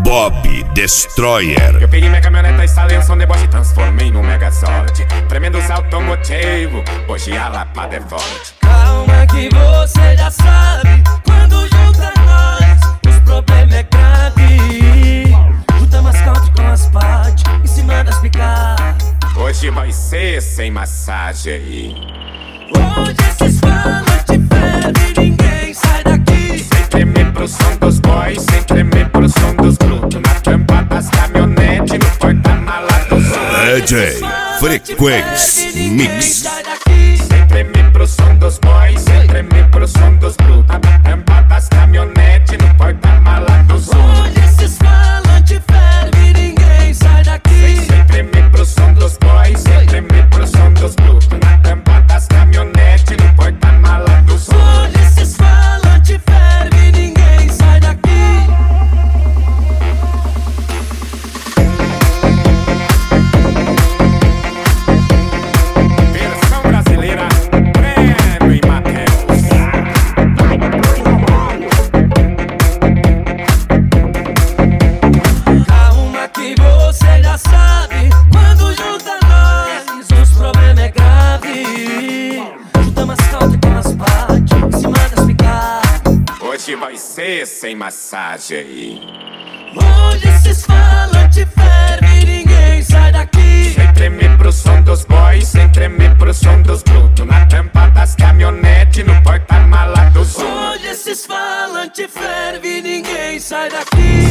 Bob Destroyer. Eu peguei minha caminhoneta, instalei um som deboche, transformei num Megazord. Tremendo salto motivo, hoje a lapada é forte. Calma que você já sabe, quando junta nós, os problemas é grave. Junta mascate com as partes, em cima das picas. Hoje vai ser sem massagem. Hoje esses falas te fervem, ninguém sai daqui. Sem tremer pro som dos boys, sem tremer pro som dos brutos. Na tampa das caminhonetes, no porta-mala dos DJ Frequência Mix. sem tremer pro som dos boys, sem tremer pro som dos brutos. Na tampa das caminhonetes, no porta-mala dos Hoje esses falam te fervem, ninguém sai daqui. sem tremer pro som dos boys, sem tremer pro som dos brutos. Na tampa das caminhonetes, no porta-mala dos Hoje esses falam te fervem, ninguém sai daqui. Versão brasileira, Breno e Matheus. Calma que você já sabe, quando junta nós, os problemas é grave. Junta mascate com as partes, em cima das picas. Hoje vai ser sem massagem. Hoje esses falam te fervem, ninguém sai daqui. Sem tremer pro som dos boys, sem tremer pro som dos brutos. Na tampa das caminhonetes, no porta-mala dos Hoje esses falam te fervem, ninguém sai daqui.